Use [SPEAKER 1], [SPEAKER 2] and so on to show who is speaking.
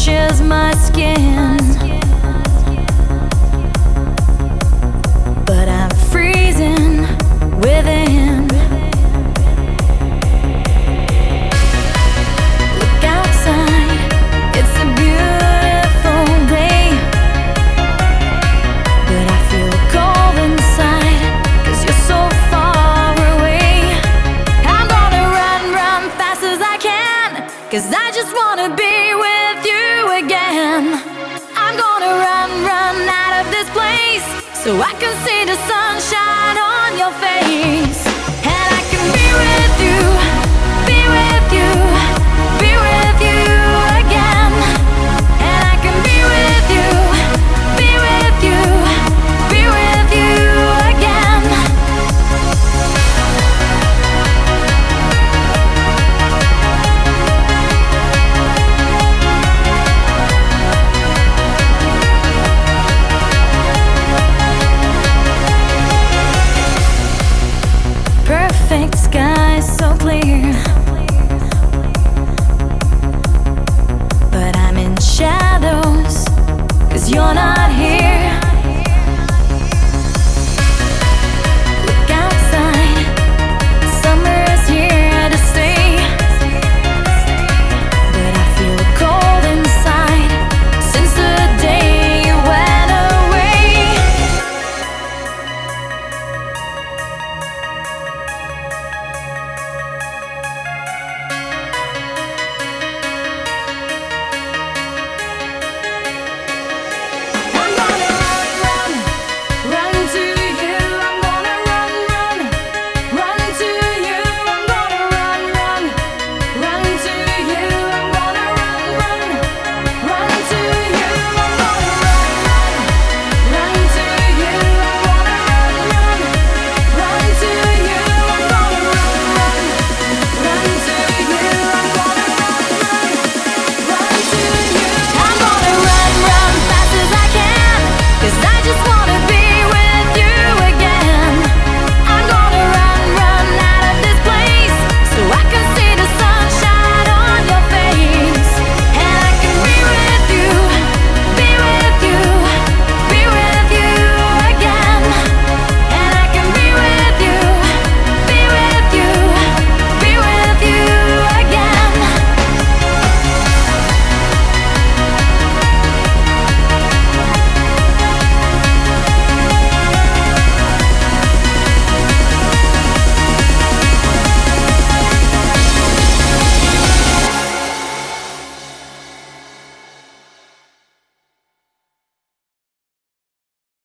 [SPEAKER 1] scorches my skin, but I'm freezing within. Look outside, it's a beautiful day, but I feel cold inside, 'cause you're so far away. I'm gonna run, run fast as I can, 'cause I just wanna be with you again. I'm gonna run, run out of this place, so I can see the sunshine on your face.